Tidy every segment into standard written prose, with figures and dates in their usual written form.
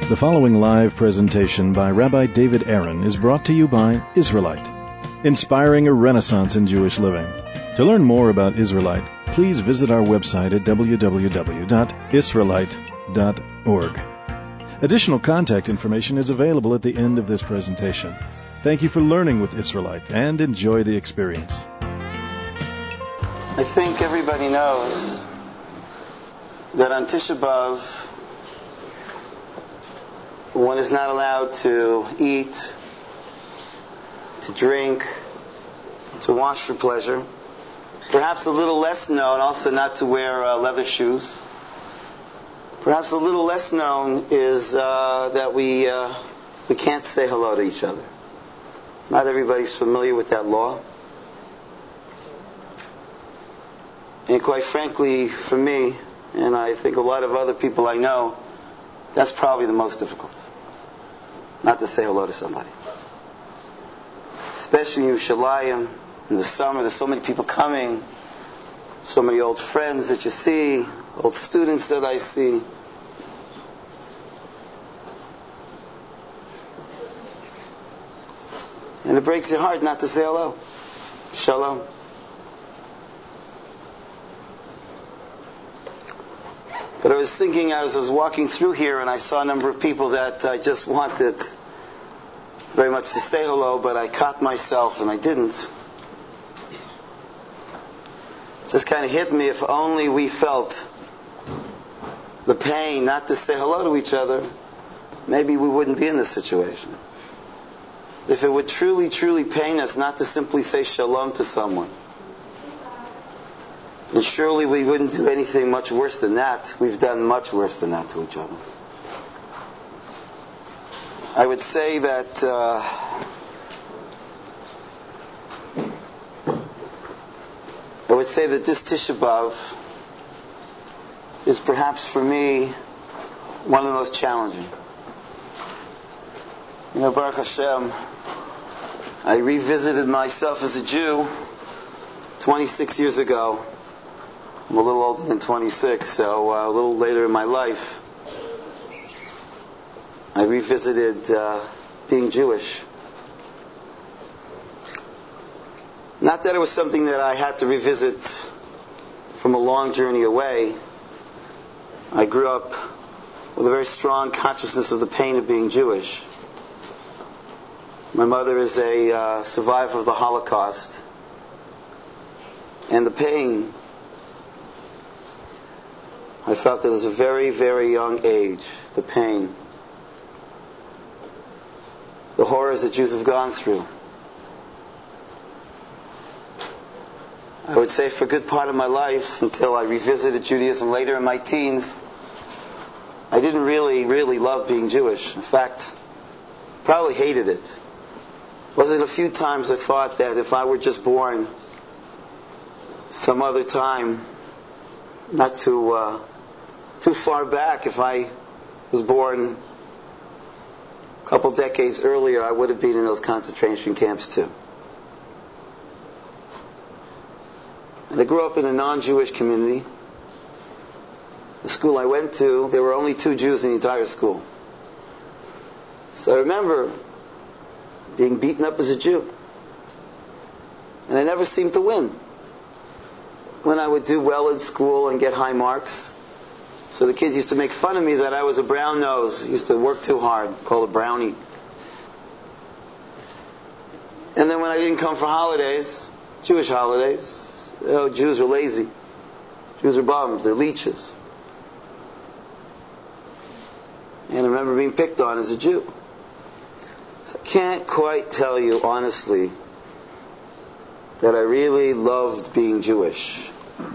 The following live presentation by Rabbi David Aaron is brought to you by Israelite, inspiring a renaissance in Jewish living. To learn more about Israelite, please visit our website at www.israelite.org. Additional contact information is available at the end of this presentation. Thank you for learning with Israelite and enjoy the experience. I think everybody knows that on Tisha B'Av, one is not allowed to eat, to drink, to wash for pleasure. Perhaps a little less known, also not to wear leather shoes. Perhaps a little less known is that we can't say hello to each other. Not everybody's familiar with that law. And quite frankly, for me, and I think a lot of other people I know, that's probably the most difficult. Not to say hello to somebody. Especially in Yerushalayim, in the summer, there's so many people coming, so many old friends that you see, old students that I see. And it breaks your heart not to say hello. Shalom. But I was thinking as I was walking through here and I saw a number of people that I just wanted very much to say hello, but I caught myself and I didn't. It just kind of hit me, if only we felt the pain not to say hello to each other, maybe we wouldn't be in this situation. If it would truly, truly pain us not to simply say shalom to someone, and surely we wouldn't do anything much worse than that. We've done much worse than that to each other. I would say that this Tisha B'Av is perhaps for me one of the most challenging. You know, Baruch Hashem, I revisited myself as a Jew 26 years ago. I'm a little older than 26, so a little later in my life, I revisited being Jewish. Not that it was something that I had to revisit from a long journey away. I grew up with a very strong consciousness of the pain of being Jewish. My mother is a survivor of the Holocaust. And the pain I felt at a very, very young age, the pain, the horrors that Jews have gone through. I would say for a good part of my life, until I revisited Judaism later in my teens, I didn't really, really love being Jewish. In fact, probably hated it. Wasn't a few times I thought that if I were just born some other time, not too far back, if I was born a couple decades earlier, I would have been in those concentration camps too. And I grew up in a non-Jewish community. The school I went to, there were only 2 Jews in the entire school. So I remember being beaten up as a Jew. And I never seemed to win. When I would do well in school and get high marks, so the kids used to make fun of me that I was a brown nose. I used to work too hard, called a brownie. And then when I didn't come for holidays, Jewish holidays, Jews are lazy. Jews are bums, they're leeches. And I remember being picked on as a Jew. So I can't quite tell you honestly that I really loved being Jewish.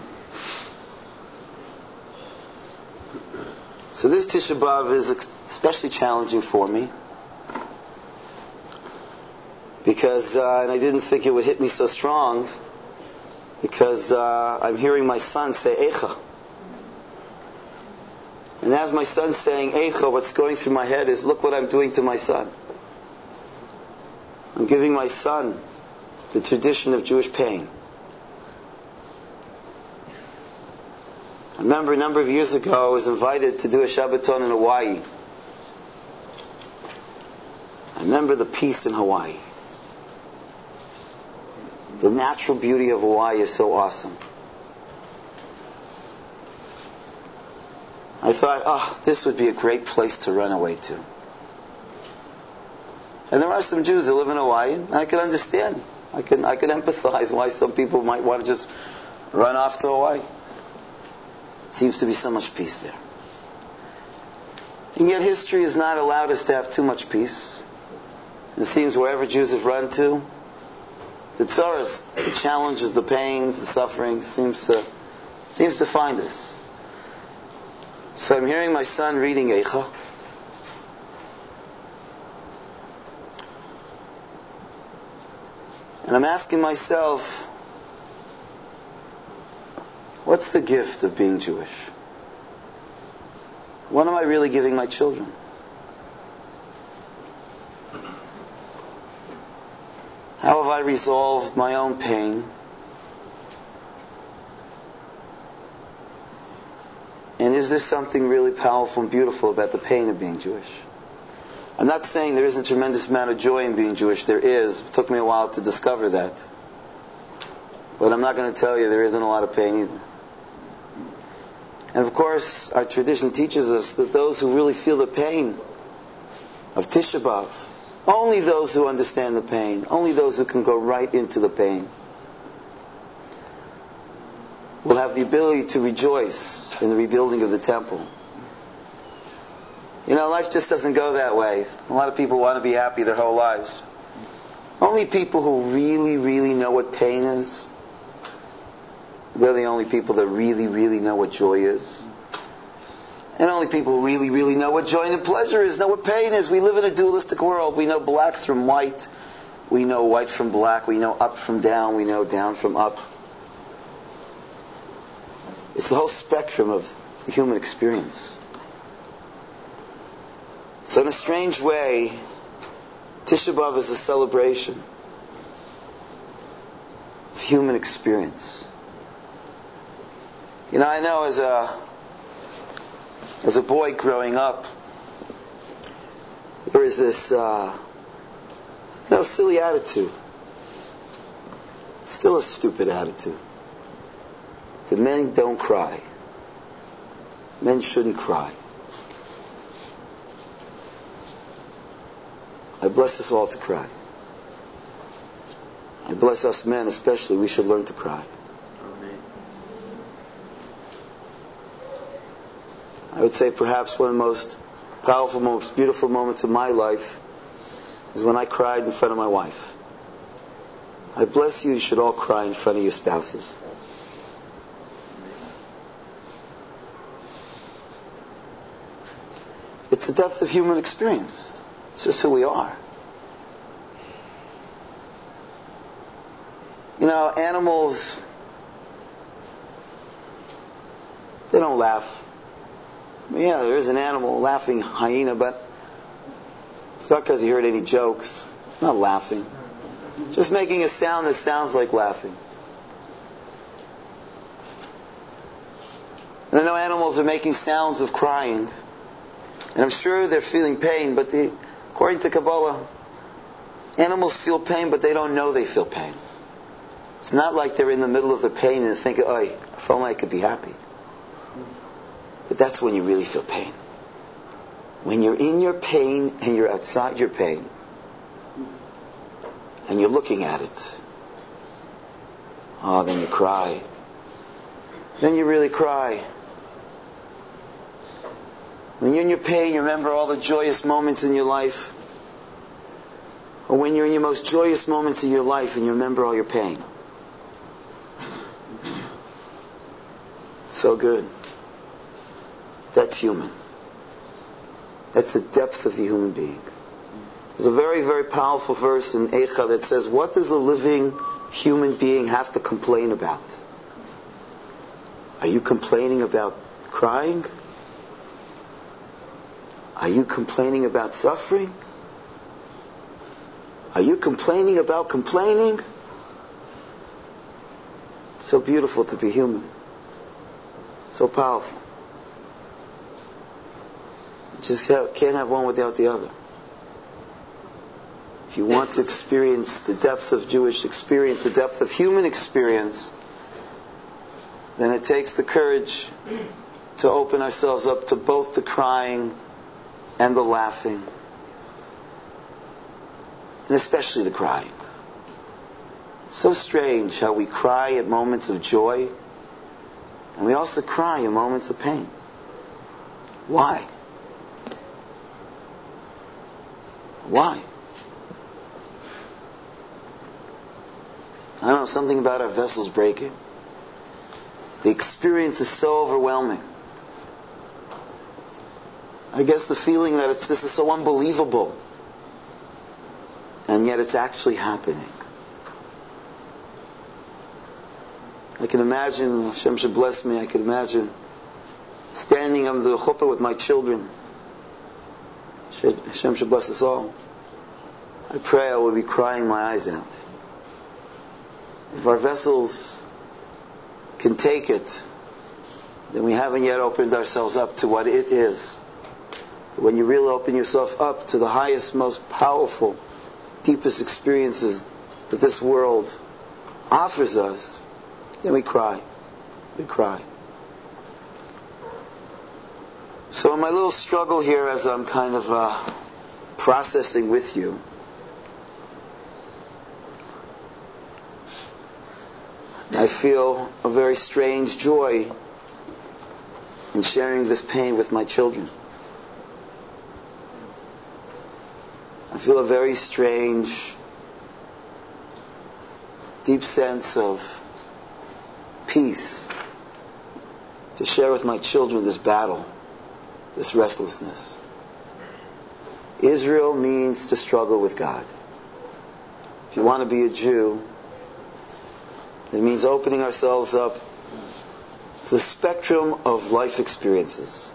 So this Tisha B'Av is especially challenging for me because, and I didn't think it would hit me so strong, because I'm hearing my son say Eicha. And as my son's saying Eicha, what's going through my head is, look what I'm doing to my son. I'm giving my son the tradition of Jewish pain. I remember a number of years ago I was invited to do a Shabbaton in Hawaii. Remember the peace in Hawaii. The natural beauty of Hawaii is so awesome. I thought, this would be a great place to run away to. And there are some Jews that live in Hawaii, and I can understand. I can empathize why some people might want to just run off to Hawaii. Seems to be so much peace there. And yet history has not allowed us to have too much peace. It seems wherever Jews have run to, the tzaras, the challenges, the pains, the suffering seems to find us. So I'm hearing my son reading Eicha. And I'm asking myself, what's the gift of being Jewish? What am I really giving my children? How have I resolved my own pain? And is there something really powerful and beautiful about the pain of being Jewish? I'm not saying there isn't a tremendous amount of joy in being Jewish. There is. It took me a while to discover that. But I'm not going to tell you there isn't a lot of pain either. And of course, our tradition teaches us that those who really feel the pain of Tisha B'Av, only those who understand the pain, only those who can go right into the pain, will have the ability to rejoice in the rebuilding of the temple. You know, life just doesn't go that way. A lot of people want to be happy their whole lives. Only people who really, really know what pain is, they're the only people that really, really know what joy is. And only people who really, really know what joy and pleasure is, know what pain is. We live in a dualistic world. We know black from white. We know white from black. We know up from down. We know down from up. It's the whole spectrum of the human experience. So in a strange way, Tisha B'Av is a celebration of human experience. You know, I know as a boy growing up, there was this silly attitude. Still a stupid attitude. That men don't cry. Men shouldn't cry. I bless us all to cry. I bless us men especially. We should learn to cry. Amen. I would say perhaps one of the most powerful, most beautiful moments of my life is when I cried in front of my wife. I bless you. You should all cry in front of your spouses. It's the depth of human experience. It's just who we are. You know, animals, they don't laugh. Yeah, there is an animal, laughing hyena, but it's not because he heard any jokes. It's not laughing. Just making a sound that sounds like laughing. And I know animals are making sounds of crying. And I'm sure they're feeling pain, but according to Kabbalah, animals feel pain, but they don't know they feel pain. It's not like they're in the middle of the pain and think, "Oh, if only I could be happy." But that's when you really feel pain. When you're in your pain and you're outside your pain, and you're looking at it, then you cry. Then you really cry. When you're in your pain, you remember all the joyous moments in your life. Or when you're in your most joyous moments in your life and you remember all your pain. So good. That's human. That's the depth of the human being. There's a very, very powerful verse in Eicha that says, what does a living human being have to complain about? Are you complaining about crying? Are you complaining about suffering? Are you complaining about complaining? So beautiful to be human. So powerful. You just can't have one without the other. if you want to experience the depth of Jewish experience, the depth of human experience, then it takes the courage to open ourselves up to both the crying and the laughing. And especially the crying. It's so strange how we cry at moments of joy, and we also cry in moments of pain. Why? Why? I don't know, something about our vessels breaking. The experience is so overwhelming. I guess the feeling that this is so unbelievable, and yet it's actually happening. I can imagine, Hashem should bless me, I can imagine standing under the chuppah with my children. Hashem should bless us all. I pray I will be crying my eyes out. If our vessels can take it, then we haven't yet opened ourselves up to what it is. When you really open yourself up to the highest, most powerful, deepest experiences that this world offers us, then we cry. We cry. So in my little struggle here, as I'm kind of processing with you, I feel a very strange joy in sharing this pain with my children. I feel a very strange, deep sense of peace to share with my children this battle, this restlessness. Israel means to struggle with God. If you want to be a Jew, it means opening ourselves up to the spectrum of life experiences.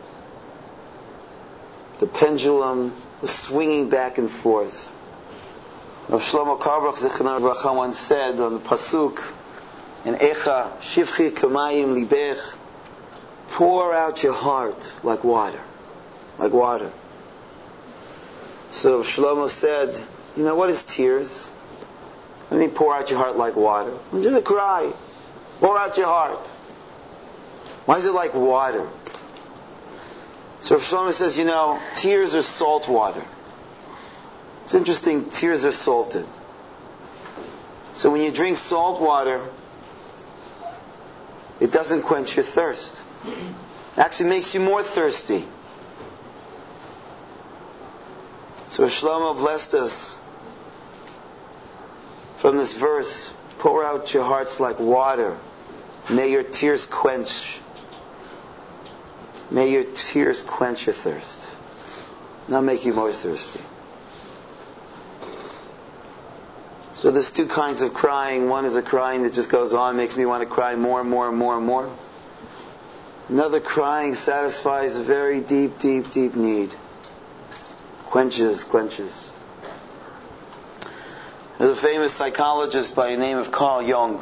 The pendulum, the swinging back and forth. Rav Shlomo Carlebach Zichrono Livracha once said on the pasuk in Echa, Shivchi Kamayim Libech, pour out your heart like water. Like water. So Shlomo said, you know, what is tears? I mean, pour out your heart like water. Just a cry. Pour out your heart. Why is it like water? So Shlomo says, you know, tears are salt water. It's interesting, tears are salted. So when you drink salt water, it doesn't quench your thirst. It actually makes you more thirsty. So Shlomo blessed us from this verse, pour out your hearts like water. May your tears quench. May your tears quench your thirst. Not make you more thirsty. So there's two kinds of crying. One is a crying that just goes on, makes me want to cry more and more and more and more. Another crying satisfies a very deep, deep, deep need. Quenches. There's a famous psychologist by the name of Carl Jung.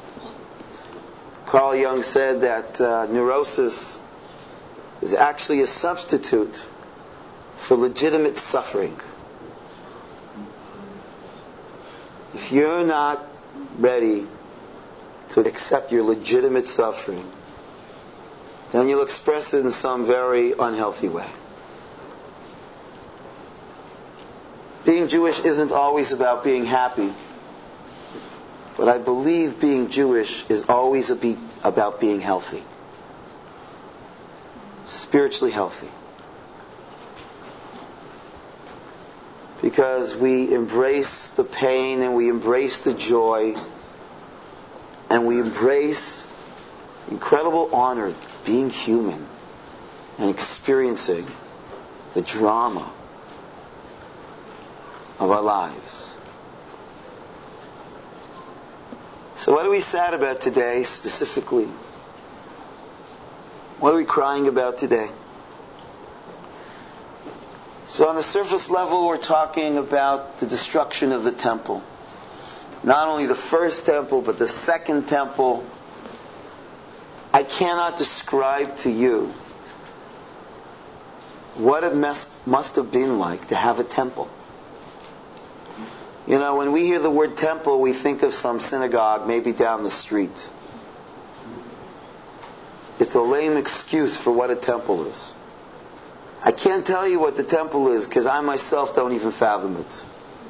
Carl Jung said that neurosis is actually a substitute for legitimate suffering. If you're not ready to accept your legitimate suffering, then you'll express it in some very unhealthy way. Being Jewish isn't always about being happy, but I believe being Jewish is always about being healthy. Spiritually healthy. Because we embrace the pain and we embrace the joy and we embrace incredible honor of being human and experiencing the drama of our lives. So what are we sad about today specifically? What are we crying about today? So on the surface level, we're talking about the destruction of the temple. Not only the first temple, but the second temple. I cannot describe to you what it must have been like to have a temple. You know, when we hear the word temple, we think of some synagogue maybe down the street. It's a lame excuse for what a temple is. I can't tell you what the temple is because I myself don't even fathom it.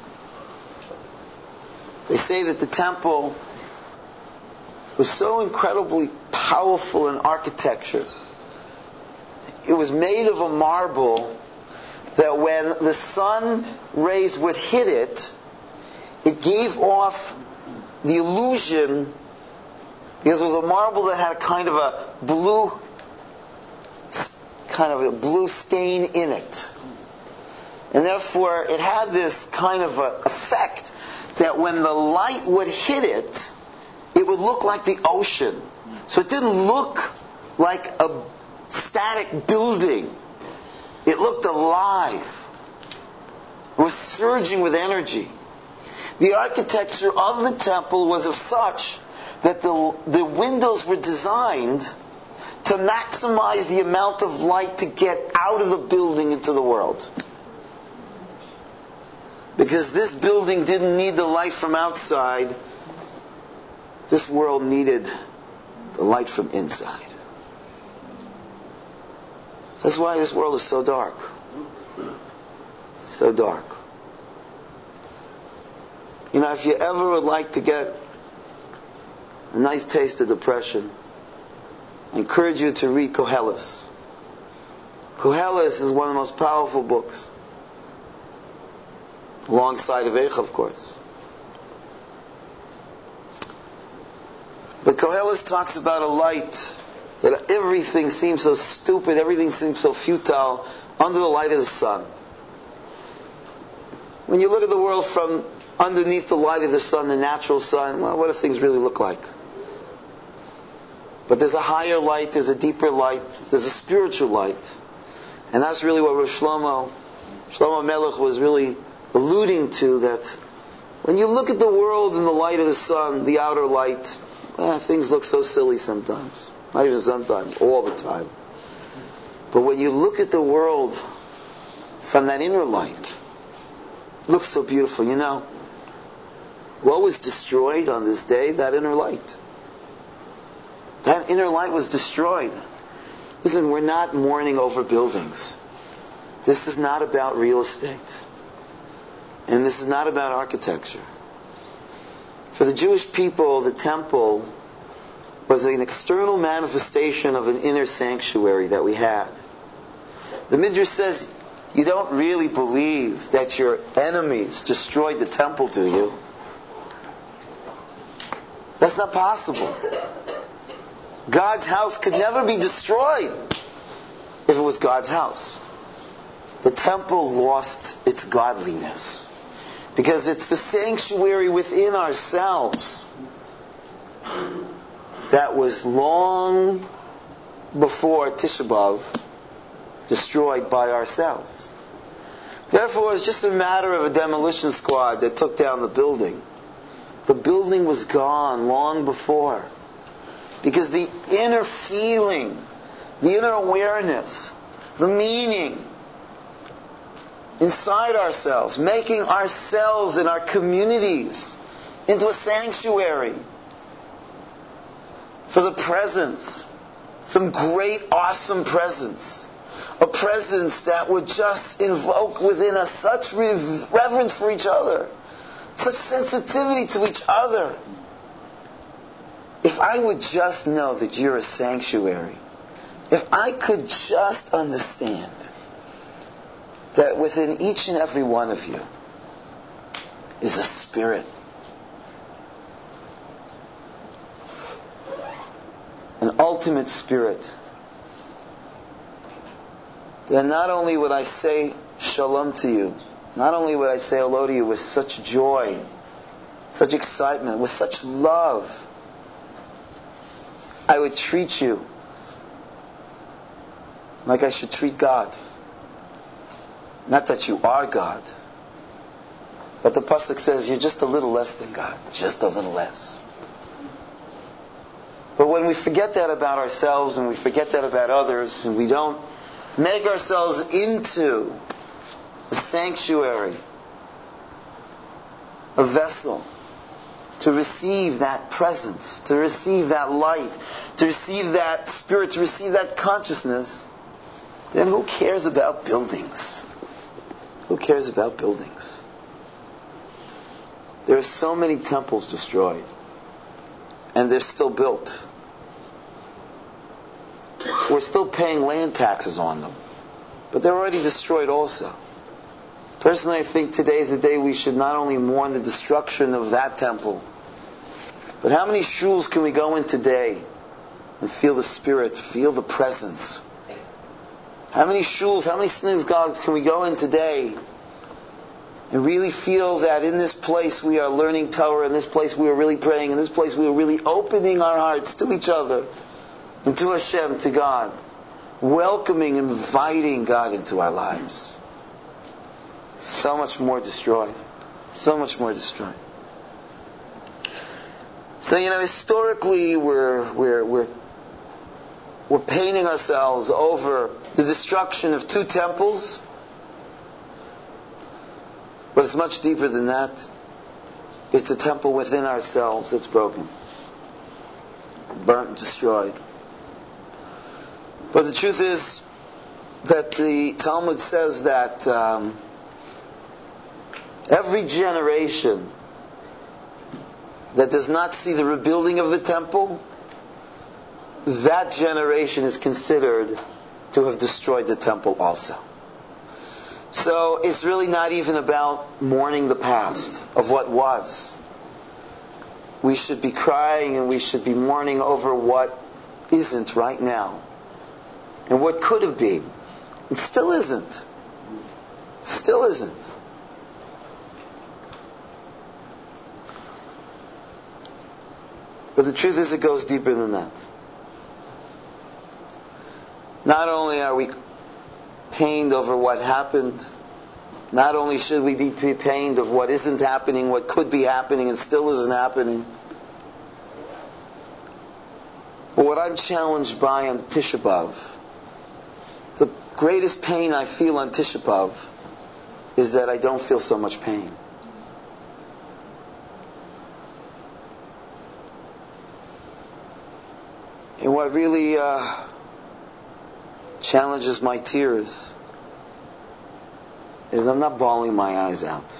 They say that the temple was so incredibly powerful in architecture. It was made of a marble that when the sun rays would hit it, it gave off the illusion, because it was a marble that had a kind of a blue stain in it. And therefore it had this kind of a effect that when the light would hit it, it would look like the ocean. So it didn't look like a static building. It looked alive. It was surging with energy. The architecture of the temple was of such that the windows were designed to maximize the amount of light to get out of the building into the world. Because this building didn't need the light from outside. This world needed the light from inside. That's why this world is so dark. So dark. You know, if you ever would like to get a nice taste of depression, I encourage you to read Koheles. Koheles is one of the most powerful books. Alongside of Eicha, of course. But Koheles talks about a light that everything seems so stupid, everything seems so futile under the light of the sun. When you look at the world from underneath the light of the sun, the natural sun, well, what do things really look like? But there's a higher light, there's a deeper light, there's a spiritual light. And that's really what Rosh Shlomo Melech was really alluding to, that when you look at the world in the light of the sun, the outer light, things look so silly sometimes. Not even sometimes, all the time. But when you look at the world from that inner light, it looks so beautiful. You know, what was destroyed on this day? That inner light. That inner light was destroyed. Listen, we're not mourning over buildings. This is not about real estate. And this is not about architecture. For the Jewish people, the temple was an external manifestation of an inner sanctuary that we had. The Midrash says, you don't really believe that your enemies destroyed the temple, do you? That's not possible. God's house could never be destroyed if it was God's house. The temple lost its godliness because it's the sanctuary within ourselves that was long before Tisha B'Av destroyed by ourselves. Therefore, it's just a matter of a demolition squad that took down the building. The building was gone long before. Because the inner feeling, the inner awareness, the meaning inside ourselves, making ourselves and our communities into a sanctuary for the presence, some great, awesome presence. A presence that would just invoke within us such reverence for each other, such sensitivity to each other. If I would just know that you're a sanctuary, if I could just understand that within each and every one of you is a spirit, an ultimate spirit, then not only would I say shalom to you, not only would I say hello to you with such joy, such excitement, with such love, I would treat you like I should treat God. Not that you are God, but the pasuk says you're just a little less than God, just a little less. But when we forget that about ourselves and we forget that about others and we don't make ourselves into a sanctuary a vessel to receive that presence, to receive that light, to receive that spirit, to receive that consciousness, then who cares about buildings? Who cares about buildings? There are so many temples destroyed, and they're still built. We're still paying land taxes on them, but they're already destroyed also. Personally, I think today is the day we should not only mourn the destruction of that temple, but how many shuls can we go in today and feel the Spirit, feel the presence? How many shuls, how many synagogues can we go in today and really feel that in this place we are learning Torah, in this place we are really praying, in this place we are really opening our hearts to each other and to Hashem, to God, welcoming, inviting God into our lives. So much more destroyed. So much more destroyed. So, historically we're painting ourselves over the destruction of 2 temples. But it's much deeper than that. It's a temple within ourselves that's broken. Burnt and destroyed. But the truth is that the Talmud says that every generation that does not see the rebuilding of the temple, that generation is considered to have destroyed the temple also. So it's really not even about mourning the past of what was. We should be crying and we should be mourning over what isn't right now. And what could have been. It still isn't. Still isn't. But the truth is, it goes deeper than that. Not only are we pained over what happened, not only should we be pained of what isn't happening, what could be happening and still isn't happening, but what I'm challenged by on Tisha B'Av, the greatest pain I feel on Tisha B'Av is that I don't feel so much pain. And what really challenges my tears is I'm not bawling my eyes out.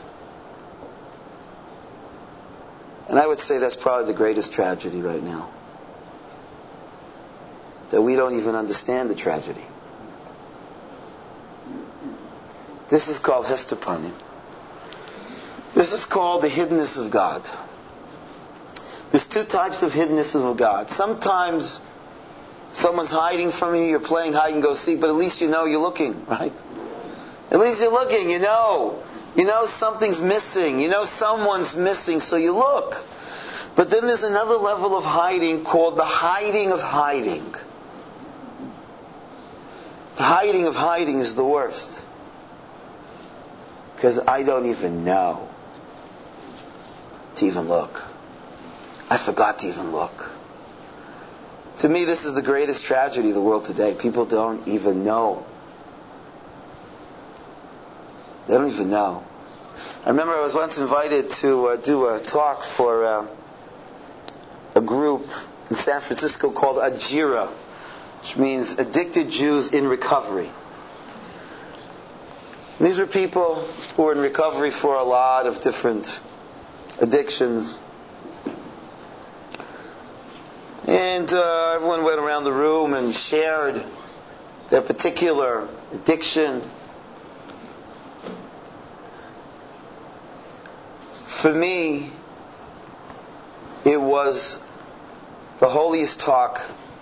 And I would say that's probably the greatest tragedy right now. That we don't even understand the tragedy. This is called Hester Panim. This is called the hiddenness of God. There's 2 types of hiddenness of God. Sometimes someone's hiding from you, you're playing hide and go seek, but at least you know you're looking, right? At least you're looking, you know. You know something's missing. You know someone's missing, so you look. But then there's another level of hiding called the hiding of hiding. The hiding of hiding is the worst. Because I don't even know to even look. I forgot to even look. To me, this is the greatest tragedy of the world today. People don't even know. They don't even know. I remember I was once invited to do a talk for a group in San Francisco called Ajira, which means Addicted Jews in Recovery. And these were people who were in recovery for a lot of different addictions. And everyone went around the room and shared their particular addiction. For me, it was the holiest talk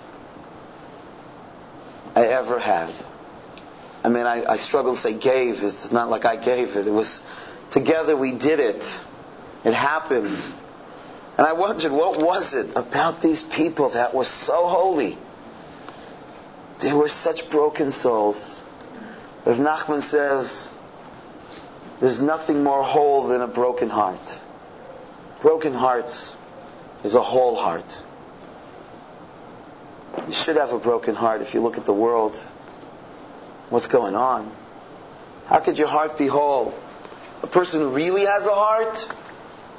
I ever had. I mean, I struggle to say gave. It's not like I gave it. It was, together we did it. It happened. And I wondered, what was it about these people that were so holy? They were such broken souls. Rav Nachman says, there's nothing more whole than a broken heart. Broken hearts is a whole heart. You should have a broken heart if you look at the world. What's going on? How could your heart be whole? A person who really has a heart,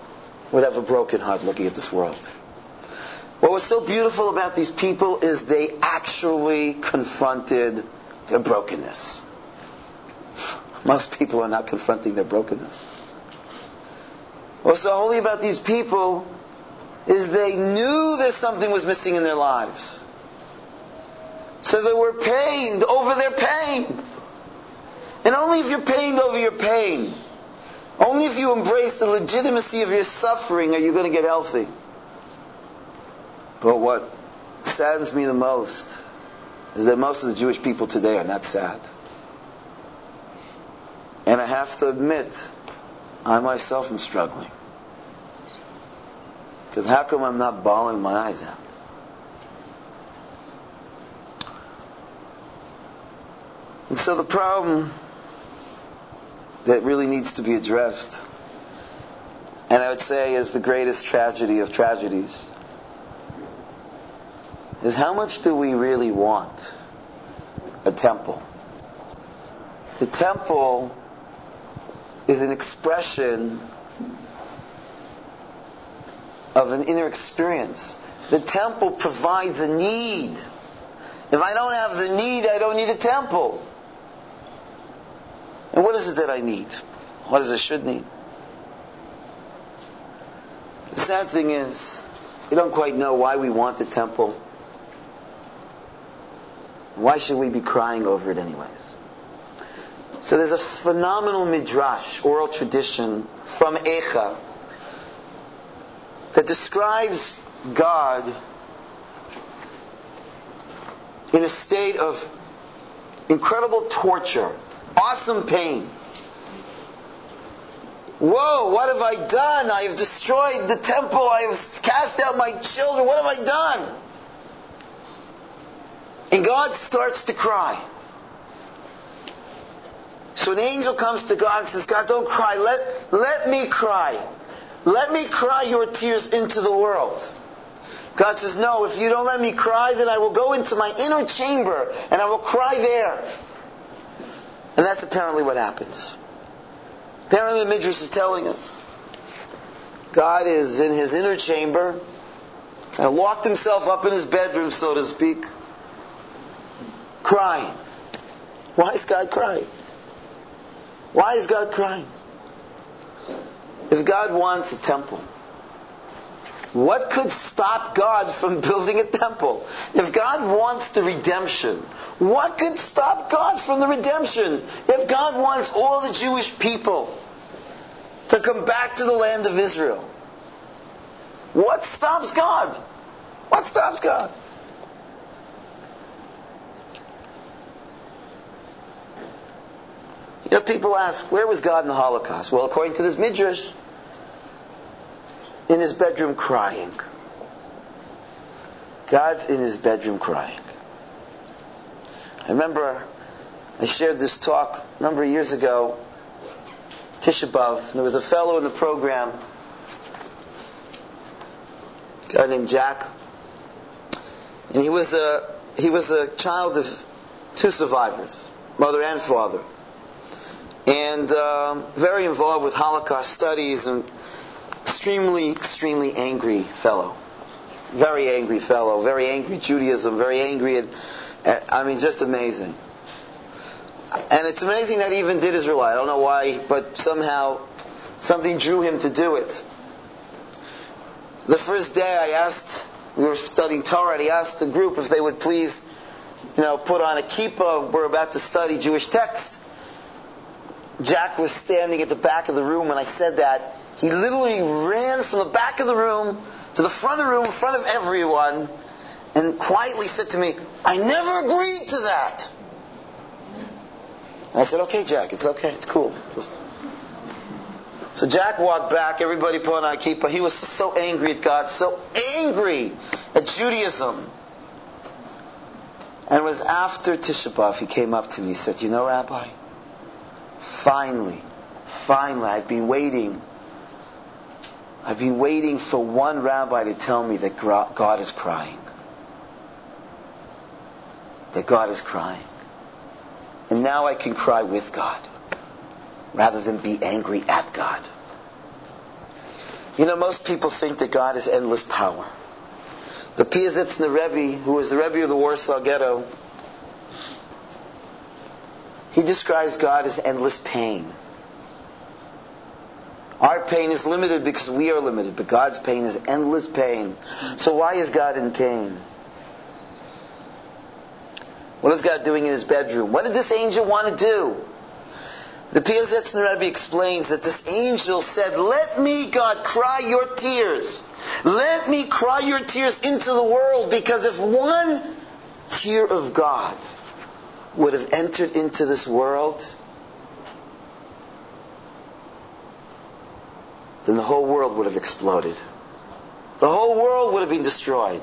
would have a broken heart looking at this world. What was so beautiful about these people is they actually confronted their brokenness. Most people are not confronting their brokenness. What's so holy about these people is they knew that something was missing in their lives. So they were pained over their pain. And only if you're pained over your pain, only if you embrace the legitimacy of your suffering are you going to get healthy. But what saddens me the most is that most of the Jewish people today are not sad. And I have to admit, I myself am struggling. Because how come I'm not bawling my eyes out? And so the problem that really needs to be addressed, and I would say is the greatest tragedy of tragedies, is how much do we really want a temple? The temple is an expression of an inner experience. The temple provides a need. If I don't have the need, I don't need a temple. And what is it that I need? What is it I should need? The sad thing is, we don't quite know why we want the temple. Why should we be crying over it anyways? So there's a phenomenal midrash, oral tradition, from Echa, that describes God in a state of incredible torture, awesome pain. Whoa, what have I done? I have destroyed the temple. I have cast out my children. What have I done? And God starts to cry. So an angel comes to God and says, God, don't cry. Let me cry. Let me cry your tears into the world. God says, no, if you don't let me cry, then I will go into my inner chamber and I will cry there. And that's apparently what happens. Apparently the Midrash is telling us God is in his inner chamber, kind of locked himself up in his bedroom, so to speak, crying. Why is God crying? Why is God crying? If God wants a temple, what could stop God from building a temple? If God wants the redemption, what could stop God from the redemption? If God wants all the Jewish people to come back to the land of Israel, what stops God? What stops God? You know, people ask, where was God in the Holocaust? Well, according to this Midrash, in his bedroom crying. God's in his bedroom crying. I remember I shared this talk a number of years ago, Tisha B'Av. There was a fellow in the program, a guy named Jack, and he was a child of two survivors, mother and father, and very involved with Holocaust studies, and extremely angry fellow. Very angry fellow. Very angry Judaism. Very angry. Just amazing. And it's amazing that he even did Israelite. I don't know why, but somehow something drew him to do it. The first day we were studying Torah, and he asked the group if they would please, put on a kippah. We're about to study Jewish text. Jack was standing at the back of the room when I said that. He literally ran from the back of the room to the front of the room in front of everyone and quietly said to me, I never agreed to that. And I said, okay, Jack, it's okay, it's cool. So Jack walked back, everybody put on a kippah. He was so angry at God, so angry at Judaism. And it was after Tisha B'Av, he came up to me and said, Rabbi, finally, I've been waiting for one rabbi to tell me that God is crying. That God is crying. And now I can cry with God, rather than be angry at God. You know, most people think that God has endless power. The Piaseczny Rebbe, who was the Rebbe of the Warsaw Ghetto, he describes God as endless pain. Our pain is limited because we are limited, but God's pain is endless pain. So why is God in pain? What is God doing in His bedroom? What did this angel want to do? The Piaseczny Rebbe explains that this angel said, "Let me, God, cry your tears. Let me cry your tears into the world, because if one tear of God would have entered into this world, then the whole world would have exploded. The whole world would have been destroyed.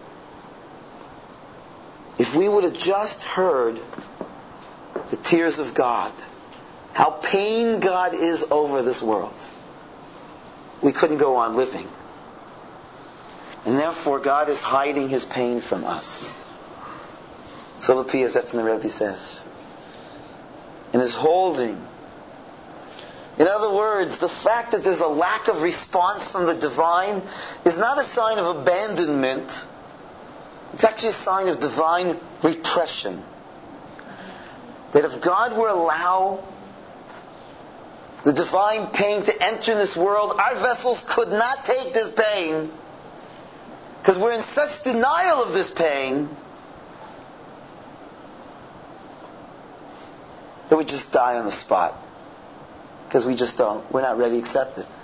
If we would have just heard the tears of God, how pained God is over this world, we couldn't go on living. And therefore God is hiding His pain from us." So the Piaseczny Rebbe says, and is holding. In other words, the fact that there's a lack of response from the divine is not a sign of abandonment. It's actually a sign of divine repression. That if God were to allow the divine pain to enter in this world, our vessels could not take this pain, because we're in such denial of this pain that we just die on the spot. Because we're not ready to accept it.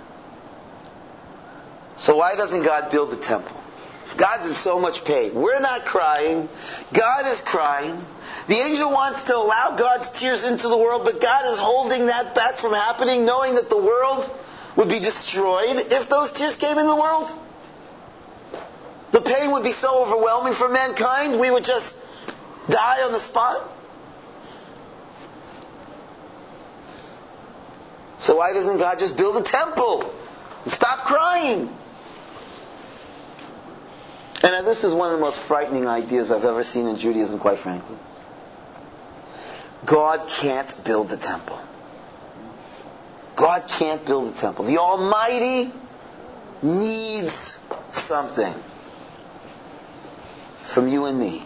So why doesn't God build the temple? If God's in so much pain, we're not crying, God is crying. The angel wants to allow God's tears into the world, but God is holding that back from happening, knowing that the world would be destroyed if those tears came in the world. The pain would be so overwhelming for mankind, we would just die on the spot. So why doesn't God just build a temple and stop crying? And this is one of the most frightening ideas I've ever seen in Judaism, quite frankly. God can't build the temple. God can't build the temple. The Almighty needs something from you and me.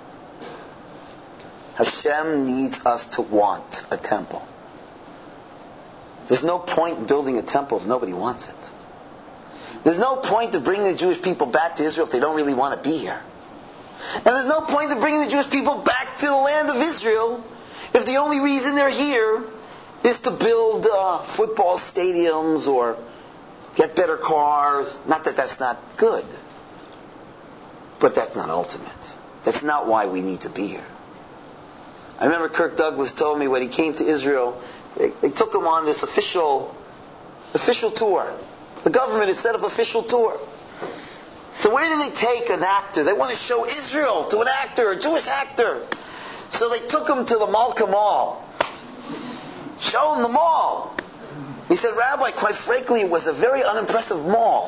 Hashem needs us to want a temple. There's no point in building a temple if nobody wants it. There's no point of bringing the Jewish people back to Israel if they don't really want to be here. And there's no point of bringing the Jewish people back to the land of Israel if the only reason they're here is to build football stadiums or get better cars. Not that that's not good, but that's not ultimate. That's not why we need to be here. I remember Kirk Douglas told me when he came to Israel, they took him on this official tour. The government has set up official tour. So where do they take an actor? They want to show Israel to an actor, a Jewish actor. So they took him to the Malka Mall. Show him the mall. He said, "Rabbi, quite frankly, it was a very unimpressive mall."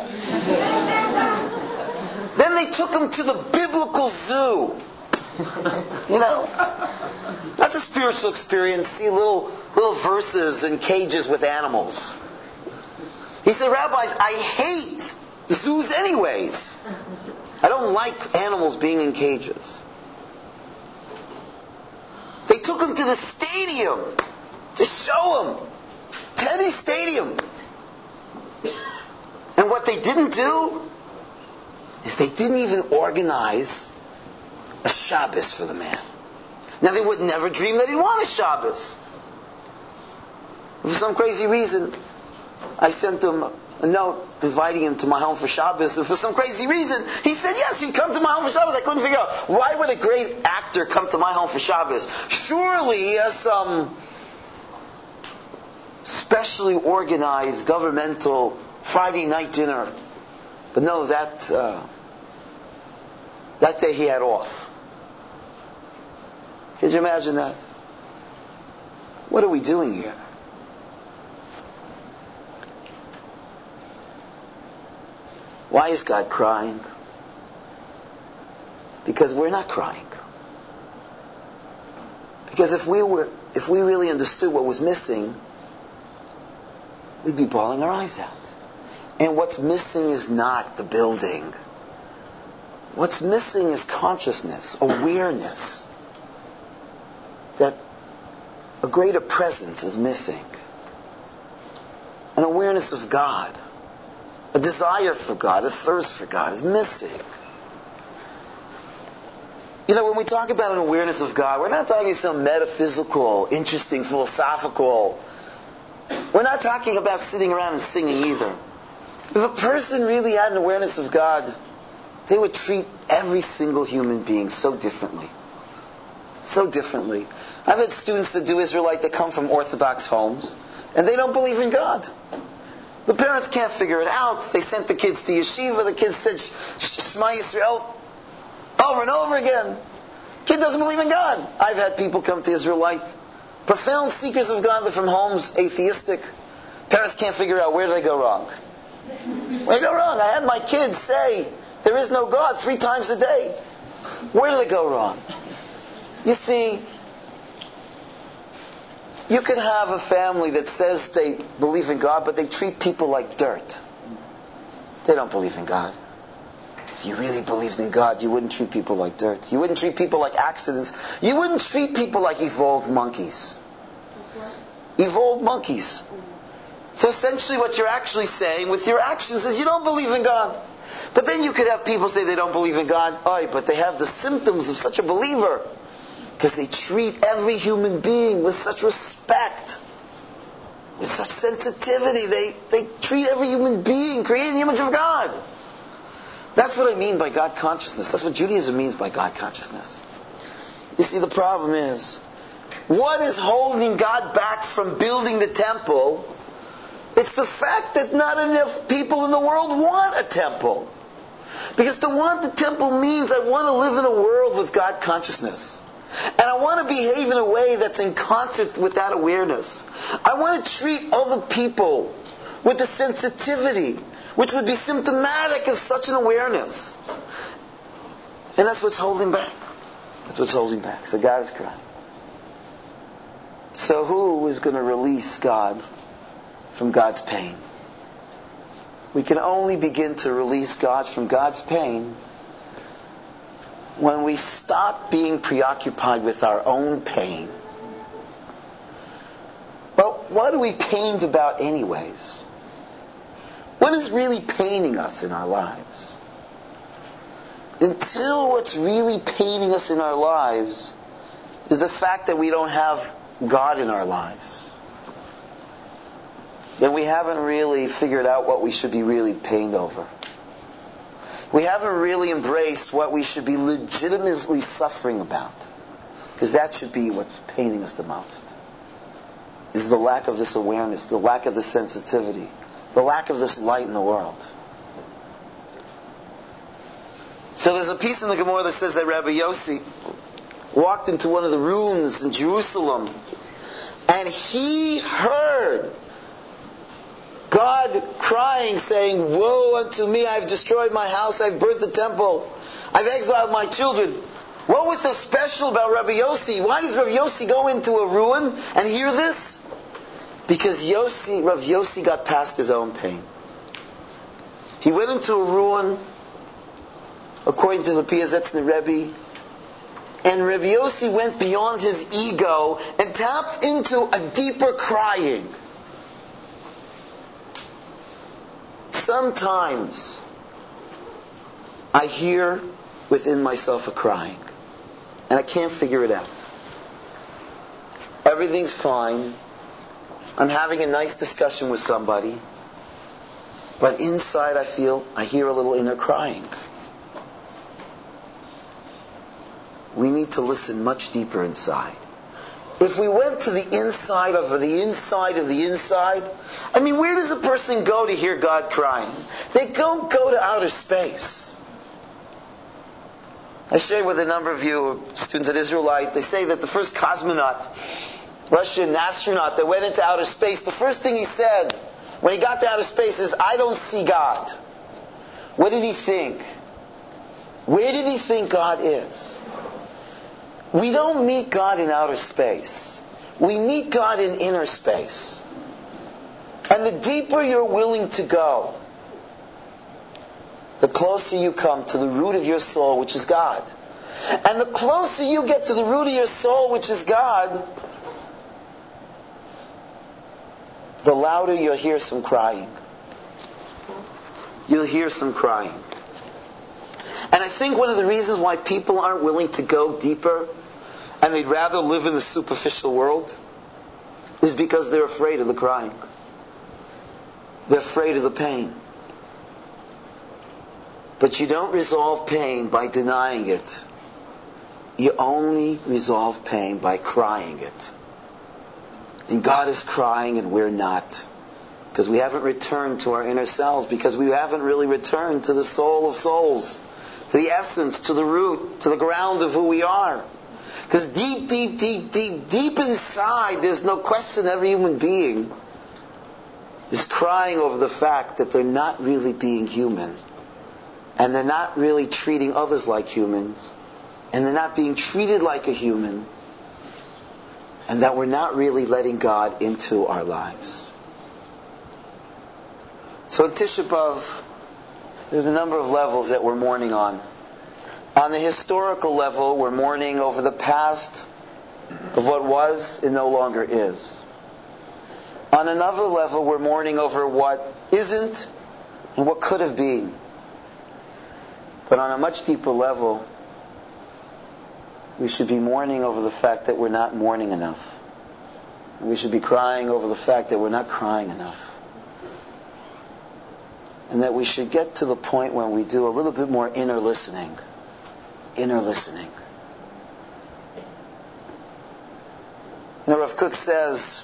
Then they took him to the biblical zoo. You know, that's a spiritual experience. See little verses in cages with animals. He said, "Rabbis, I hate zoos anyways. I don't like animals being in cages." They took him to the stadium to show him. Teddy Stadium. And what they didn't do is they didn't even organize a Shabbos for the man. Now they would never dream that he'd want a Shabbos. For some crazy reason, I sent him a note inviting him to my home for Shabbos, and for some crazy reason, he said yes, he'd come to my home for Shabbos. I couldn't figure out, why would a great actor come to my home for Shabbos? Surely he has some specially organized governmental Friday night dinner. But no, that day he had off. Could you imagine that? What are we doing here? Why is God crying? Because we're not crying. Because if we really understood what was missing, we'd be bawling our eyes out. And what's missing is not the building. What's missing is consciousness, awareness. That a greater presence is missing. An awareness of God. A desire for God, a thirst for God is missing. You know, when we talk about an awareness of God, we're not talking some metaphysical, interesting, philosophical. We're not talking about sitting around and singing either. If a person really had an awareness of God, they would treat every single human being so differently. So differently. I've had students that do Israelite that come from Orthodox homes, and they don't believe in God. The parents can't figure it out. They sent the kids to yeshiva. The kids said Shema Yisrael over and over again. Kid doesn't believe in God. I've had people come to Israelite, profound seekers of God. They're from homes, atheistic. Parents can't figure out where did they go wrong. Where did they go wrong? I had my kids say there is no God 3 times a day. Where did they go wrong? You see, you could have a family that says they believe in God, but they treat people like dirt. They don't believe in God. If you really believed in God, you wouldn't treat people like dirt. You wouldn't treat people like accidents. You wouldn't treat people like evolved monkeys. Evolved monkeys. So essentially what you're actually saying with your actions is you don't believe in God. But then you could have people say they don't believe in God, but they have the symptoms of such a believer. Because they treat every human being with such respect, with such sensitivity. They treat every human being created in the image of God. That's what I mean by God consciousness. That's what Judaism means by God consciousness. You see, the problem is, what is holding God back from building the temple? It's the fact that not enough people in the world want a temple. Because to want the temple means I want to live in a world with God consciousness. And I want to behave in a way that's in concert with that awareness. I want to treat other people with the sensitivity which would be symptomatic of such an awareness. And that's what's holding back. That's what's holding back. So God is crying. So who is going to release God from God's pain? We can only begin to release God from God's pain when we stop being preoccupied with our own pain. Well, what are we pained about anyways? What is really paining us in our lives? Until what's really paining us in our lives is the fact that we don't have God in our lives, then we haven't really figured out what we should be really pained over. We haven't really embraced what we should be legitimately suffering about. Because that should be what's paining us the most. Is the lack of this awareness, the lack of this sensitivity, the lack of this light in the world. So there's a piece in the Gemara that says that Rabbi Yossi walked into one of the ruins in Jerusalem and he heard God crying, saying, "Woe unto me, I've destroyed my house, I've burnt the temple, I've exiled my children." What was so special about Rabbi Yossi? Why does Rabbi Yossi go into a ruin and hear this? Because Rav Yossi got past his own pain. He went into a ruin, according to the Piazetzner Rebbe, and Rav Yossi went beyond his ego and tapped into a deeper crying. Sometimes I hear within myself a crying, and I can't figure it out. Everything's fine. I'm having a nice discussion with somebody, but inside I hear a little inner crying. We need to listen much deeper inside. If we went to the inside of the inside of the inside, where does a person go to hear God crying? They don't go to outer space. I shared with a number of you, students at Israelite, they say that the first cosmonaut, Russian astronaut that went into outer space, the first thing he said when he got to outer space is, "I don't see God." What did he think? Where did he think God is? We don't meet God in outer space. We meet God in inner space. And the deeper you're willing to go, the closer you come to the root of your soul, which is God. And the closer you get to the root of your soul, which is God, the louder you'll hear some crying. You'll hear some crying. And I think one of the reasons why people aren't willing to go deeper and they'd rather live in the superficial world is because they're afraid of the crying. They're afraid of the pain. But you don't resolve pain by denying it. You only resolve pain by crying it. And God is crying and we're not. Because we haven't returned to our inner selves. Because we haven't really returned to the soul of souls. To the essence, to the root, to the ground of who we are. Because deep inside, there's no question every human being is crying over the fact that they're not really being human. And they're not really treating others like humans. And they're not being treated like a human. And that we're not really letting God into our lives. So in Tisha B'Av, there's a number of levels that we're mourning on. On the historical level, we're mourning over the past of what was and no longer is. On another level, we're mourning over what isn't and what could have been. But on a much deeper level, we should be mourning over the fact that we're not mourning enough. And we should be crying over the fact that we're not crying enough. And that we should get to the point when we do a little bit more inner listening. Inner listening. You know, Rav Kook says,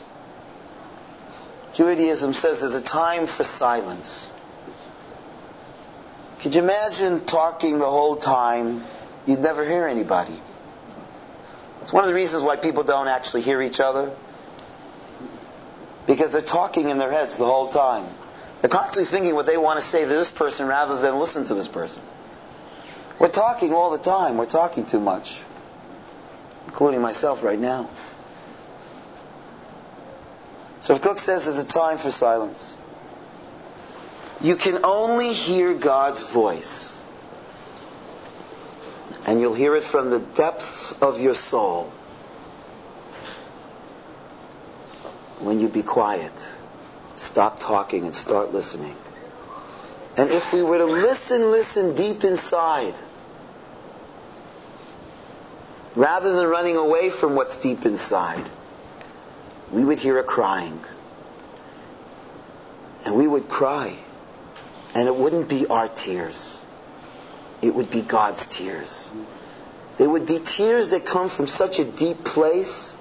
Judaism says there's a time for silence. Could you imagine talking the whole time? You'd never hear anybody. It's one of the reasons why people don't actually hear each other. Because they're talking in their heads the whole time. They're constantly thinking what they want to say to this person rather than listen to this person. We're talking all the time. We're talking too much. Including myself right now. So Rav Kook says there's a time for silence. You can only hear God's voice. And you'll hear it from the depths of your soul. When you be quiet. Stop talking and start listening. And if we were to listen deep inside, rather than running away from what's deep inside, we would hear a crying. And we would cry. And it wouldn't be our tears. It would be God's tears. They would be tears that come from such a deep place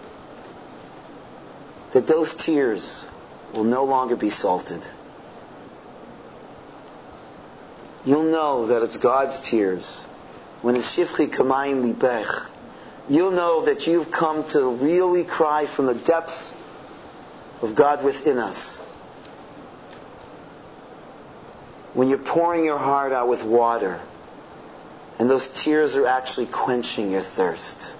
that those tears will no longer be salted. You'll know that it's God's tears. When it's Shifchi Kamayim Libech, you'll know that you've come to really cry from the depths of God within us. When you're pouring your heart out with water, and those tears are actually quenching your thirst.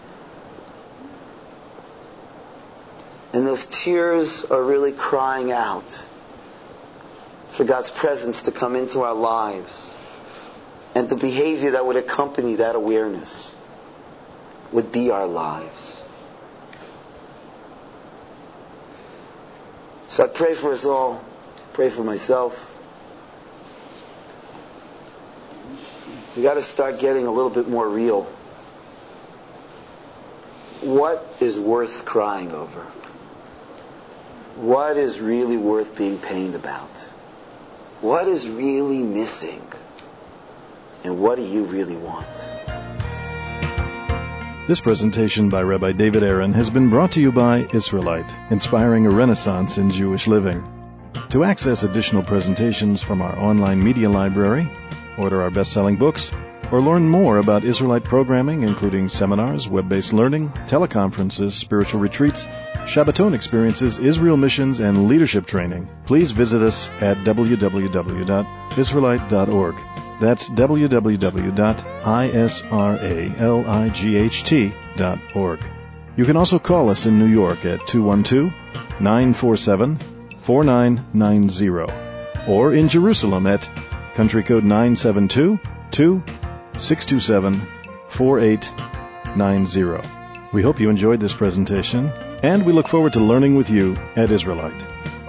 And those tears are really crying out for God's presence to come into our lives. And the behavior that would accompany that awareness would be our lives. So I pray for us all. Pray for myself. We got to start getting a little bit more real. What is worth crying over? What is really worth being pained about? What is really missing? And what do you really want? This presentation by Rabbi David Aaron has been brought to you by Israelite, inspiring a renaissance in Jewish living. To access additional presentations from our online media library, order our best-selling books, or learn more about Israelite programming, including seminars, web-based learning, teleconferences, spiritual retreats, Shabbaton experiences, Israel missions, and leadership training, please visit us at www.israelite.org. That's www.israelight.org. You can also call us in New York at 212-947-4990, or in Jerusalem at Country code 972-627-4890. We hope you enjoyed this presentation, and we look forward to learning with you at Israelite.